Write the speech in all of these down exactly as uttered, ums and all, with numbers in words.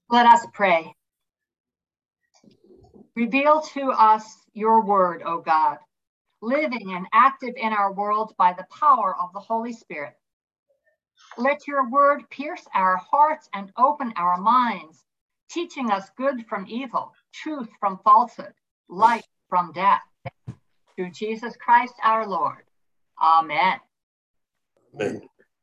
Let us pray. Reveal to us your word, O God, living and active in our world by the power of the Holy Spirit. Let your word pierce our hearts and open our minds, teaching us good from evil, truth from falsehood, light from death. Through Jesus Christ our Lord. Amen. Amen.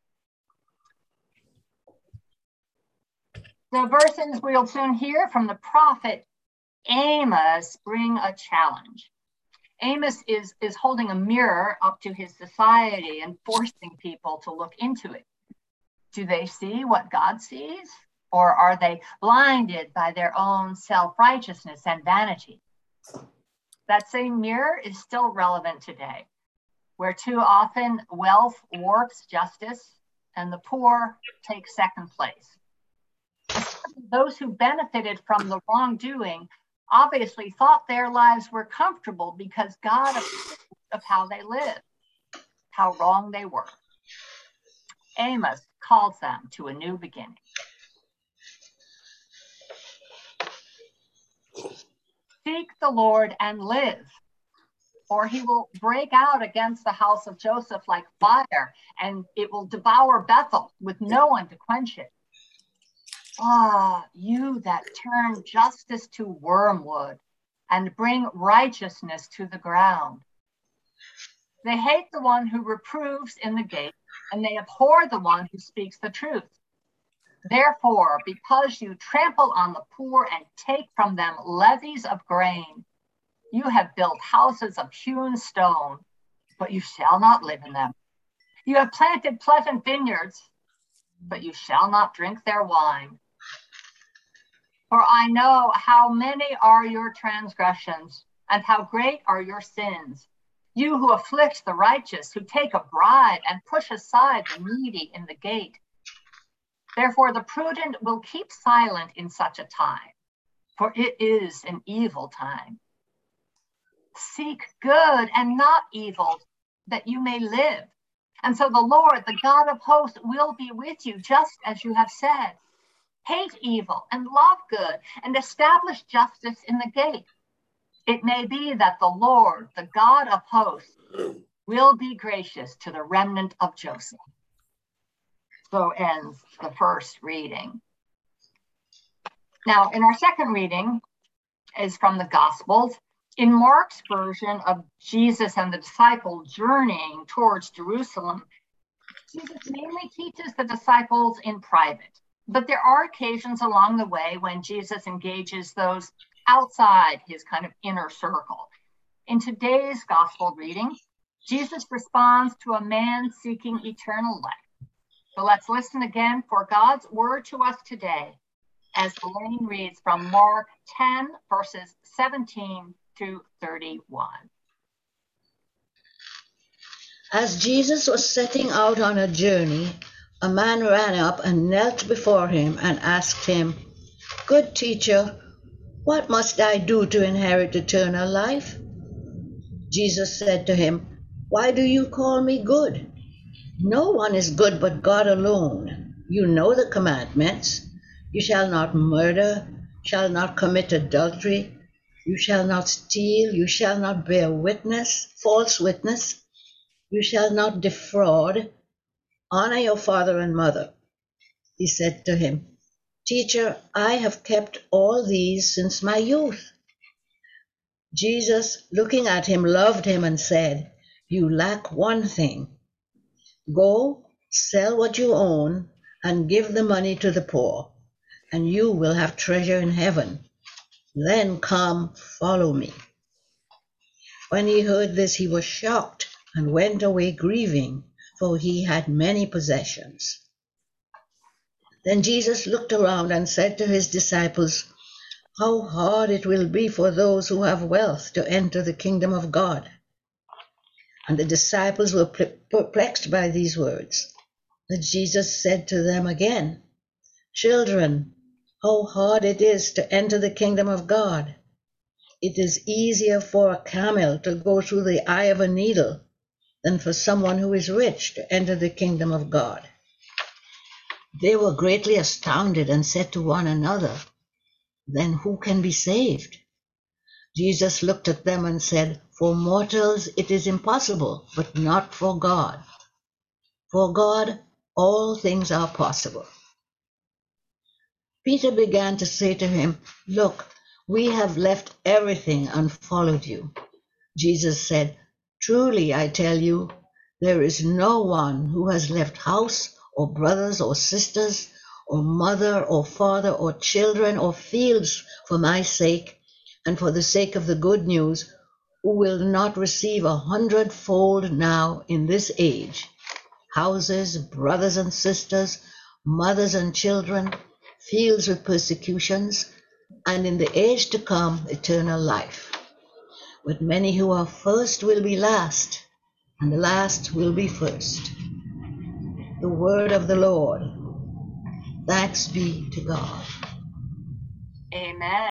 The verses we'll soon hear from the prophet Amos bring a challenge. Amos is, is holding a mirror up to his society and forcing people to look into it. Do they see what God sees? Or are they blinded by their own self-righteousness and vanity? That same mirror is still relevant today, where too often wealth warps justice and the poor take second place. Those who benefited from the wrongdoing obviously thought their lives were comfortable because God approved of how they lived, how wrong they were. Amos calls them to a new beginning. Seek the Lord and live, or he will break out against the house of Joseph like fire, and it will devour Bethel with no one to quench it. Ah, you that turn justice to wormwood and bring righteousness to the ground. They hate the one who reproves in the gate, and they abhor the one who speaks the truth. Therefore, because you trample on the poor and take from them levies of grain, you have built houses of hewn stone, but you shall not live in them. You have planted pleasant vineyards, but you shall not drink their wine. For I know how many are your transgressions, and how great are your sins. You who afflict the righteous, who take a bribe and push aside the needy in the gate. Therefore the prudent will keep silent in such a time, for it is an evil time. Seek good and not evil, that you may live. And so the Lord, the God of hosts, will be with you, just as you have said. Hate evil and love good, and establish justice in the gate. It may be that the Lord, the God of hosts, will be gracious to the remnant of Joseph. So ends the first reading. Now, in our second reading is from the Gospels. In Mark's version of Jesus and the disciples journeying towards Jerusalem, Jesus mainly teaches the disciples in private. But there are occasions along the way when Jesus engages those outside his kind of inner circle. In today's gospel reading, Jesus responds to a man seeking eternal life. So let's listen again for God's word to us today as Elaine reads from Mark ten, verses seventeen to thirty-one. As Jesus was setting out on a journey, a man ran up and knelt before him and asked him, "Good teacher, what must I do to inherit eternal life?" Jesus said to him, "Why do you call me good? No one is good but God alone. You know the commandments. You shall not murder, shall not commit adultery, you shall not steal, you shall not bear witness, false witness, you shall not defraud. Honor your father and mother." He said to him, "Teacher, I have kept all these since my youth." Jesus, looking at him, loved him and said, "You lack one thing. Go, sell what you own and give the money to the poor, and you will have treasure in heaven. Then come, follow me." When he heard this, he was shocked and went away grieving, for he had many possessions. Then Jesus looked around and said to his disciples, "How hard it will be for those who have wealth to enter the kingdom of God." And the disciples were perplexed by these words. But Jesus said to them again, "Children, how hard it is to enter the kingdom of God. It is easier for a camel to go through the eye of a needle than for someone who is rich to enter the kingdom of God." They were greatly astounded and said to one another, then who can be saved? Jesus looked at them and said, For mortals it is impossible, but not for God. For God, all things are possible. Peter began to say to him, Look, we have left everything and followed you. Jesus said, Truly I tell you, there is no one who has left house or brothers or sisters or mother or father or children or fields for my sake and for the sake of the good news, who will not receive a hundredfold now in this age, houses, brothers and sisters, mothers and children, fields with persecutions, and in the age to come eternal life. But many who are first will be last, and the last will be first. The word of the Lord. Thanks be to God. Amen.